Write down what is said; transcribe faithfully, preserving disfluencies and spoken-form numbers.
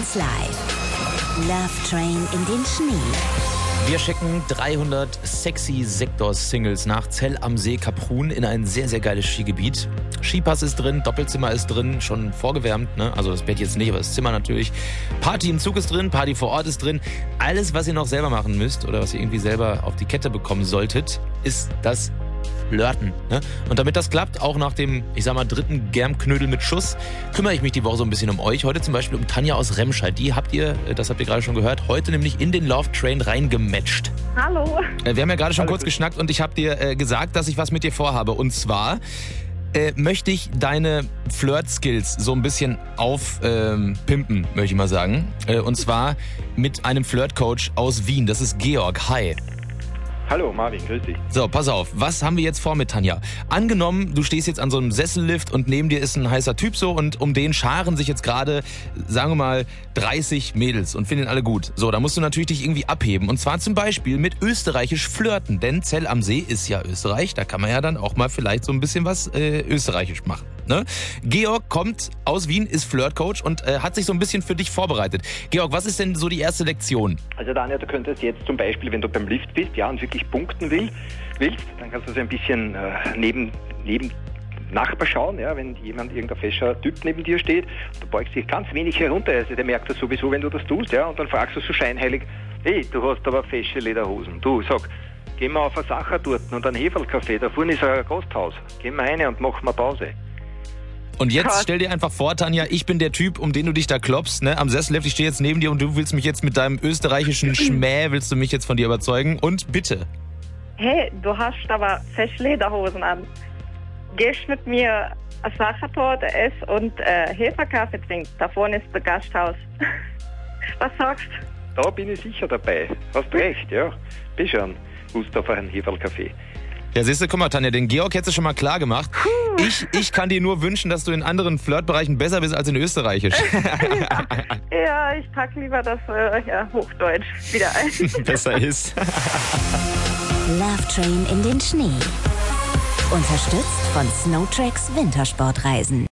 Stars live. Love Train in den Schnee. Wir schicken dreihundert sexy Sektor-Singles nach Zell am See Kaprun in ein sehr, sehr geiles Skigebiet. Skipass ist drin, Doppelzimmer ist drin, schon vorgewärmt, ne? Also das Bett jetzt nicht, aber das Zimmer natürlich. Party im Zug ist drin, Party vor Ort ist drin. Alles, was ihr noch selber machen müsst oder was ihr irgendwie selber auf die Kette bekommen solltet, ist das Flirten. Ne? Und damit das klappt, auch nach dem, ich sag mal, dritten Germknödel mit Schuss, kümmere ich mich die Woche so ein bisschen um euch. Heute zum Beispiel um Tanja aus Remscheid. Die habt ihr, das habt ihr gerade schon gehört, heute nämlich in den Love Train reingematcht. Hallo. Wir haben ja gerade schon Hallo. kurz geschnackt und ich habe dir äh, gesagt, dass ich was mit dir vorhabe. Und zwar äh, möchte ich deine Flirt-Skills so ein bisschen aufpimpen, ähm, möchte ich mal sagen. Äh, und zwar mit einem Flirt-Coach aus Wien. Das ist Georg. Hi. Hallo Marvin, grüß dich. So, pass auf, was haben wir jetzt vor mit Tanja? Angenommen, du stehst jetzt an so einem Sessellift und neben dir ist ein heißer Typ so und um den scharen sich jetzt gerade, sagen wir mal, dreißig Mädels und finden alle gut. So, da musst du natürlich dich irgendwie abheben und zwar zum Beispiel mit österreichisch flirten, denn Zell am See ist ja Österreich, da kann man ja dann auch mal vielleicht so ein bisschen was äh, österreichisch machen. Ne? Georg kommt aus Wien, ist Flirtcoach und äh, hat sich so ein bisschen für dich vorbereitet. Georg, was ist denn so die erste Lektion? Also Daniel, du könntest jetzt zum Beispiel, wenn du beim Lift bist, ja, und wirklich punkten will, willst, dann kannst du so ein bisschen äh, neben, neben Nachbar schauen, ja, wenn jemand, irgendein fescher Typ neben dir steht, du beugst dich ganz wenig herunter, also der merkt das sowieso, wenn du das tust, ja, und dann fragst du so scheinheilig, hey, du hast aber fesche Lederhosen, du, sag, gehen wir auf eine Sacher dort und einen Heferlcafé, da vorne ist ein Gasthaus, gehen wir rein und machen wir Pause. Und jetzt stell dir einfach vor, Tanja, ich bin der Typ, um den du dich da klopfst, ne, am Sessellift, ich stehe jetzt neben dir und du willst mich jetzt mit deinem österreichischen Schmäh, willst du mich jetzt von dir überzeugen? Und bitte. Hey, du hast aber fesche Lederhosen an. Gehst mit mir eine Sachertorte essen und äh, Hefekaffee trinken. Da vorne ist das Gasthaus. Was sagst du? Da bin ich sicher dabei. Hast recht, ja. Bin schon. Lust auf einen Heferlcafé. Ja, siehst du, guck mal, Tanja, den Georg hättest du schon mal klar gemacht. Ich, ich kann dir nur wünschen, dass du in anderen Flirtbereichen besser bist als in Österreichisch. ja, ja, ich pack lieber das äh, ja, Hochdeutsch wieder ein. Besser ist. Love Train in den Schnee. Unterstützt von Snowtracks Wintersportreisen.